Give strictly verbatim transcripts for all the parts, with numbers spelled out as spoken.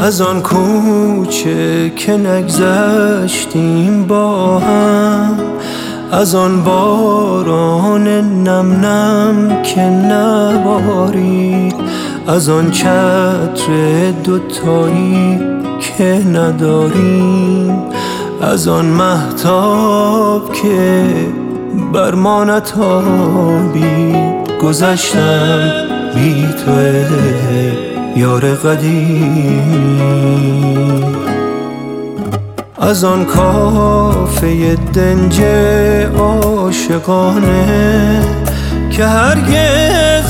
از آن کوچه که نگذشتیم با هم، از آن باران نم نم که نبارید، از آن چتر دوتایی که نداریم، از آن مهتاب که بر ما نتابید. گذشتم بی تو یار قدیم، از آن کافه دنج عاشقانه که هرگز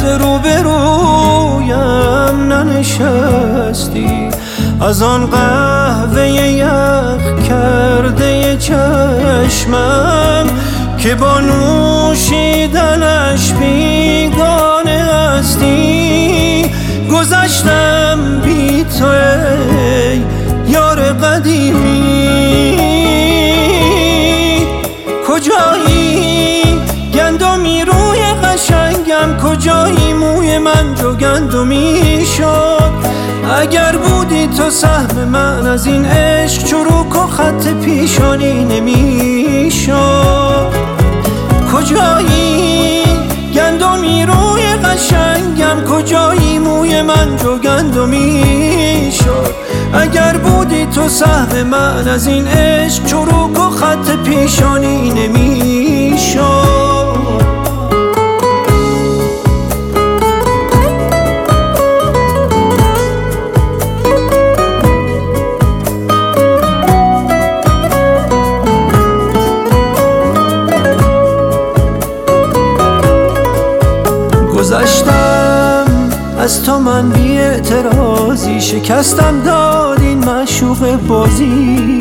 روبرویم ننشستی، از آن قهوه یخ کرده چشمم که با نوشیدنش بیگانه هستی. گذشتم بی تو ای یار قدیمی، کجایی گندمی روی قشنگم، کجایی موی من جو گندمی شد. اگر بودی تو سهم من از این عشق، چروک و خط پیشانی نمی شد. کجایی گندمی روی قشنگم، کجایی موی من جو گندمی شد. اگر بودی تو سهم من از این عشق، چروک و خط پیشانی نمی شد. گذشتم از تو من بی اعتراضی، شکستم داد این معشوق بازی.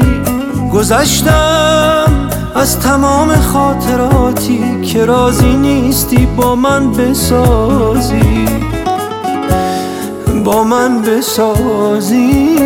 گذشتم از تمام خاطراتی که راضی نیستی با من بسازی، با من بسازی.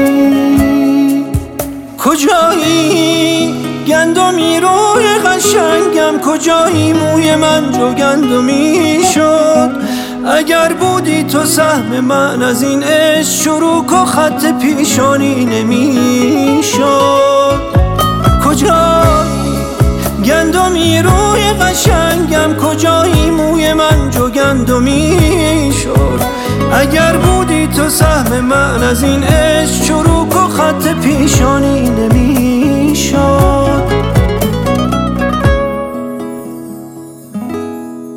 کجایی گندمی روی قشنگم، کجایی موی من جو گندمی شد. اگر بودی تو سهم من از این عشق، چروک و خط پیشانی نمی شد. کجایی گندمی روی قشنگم، کجایی موی من جو گندمی شد. اگر بودی تو سهم من از این عشق، چروک و خط پیشانی نمی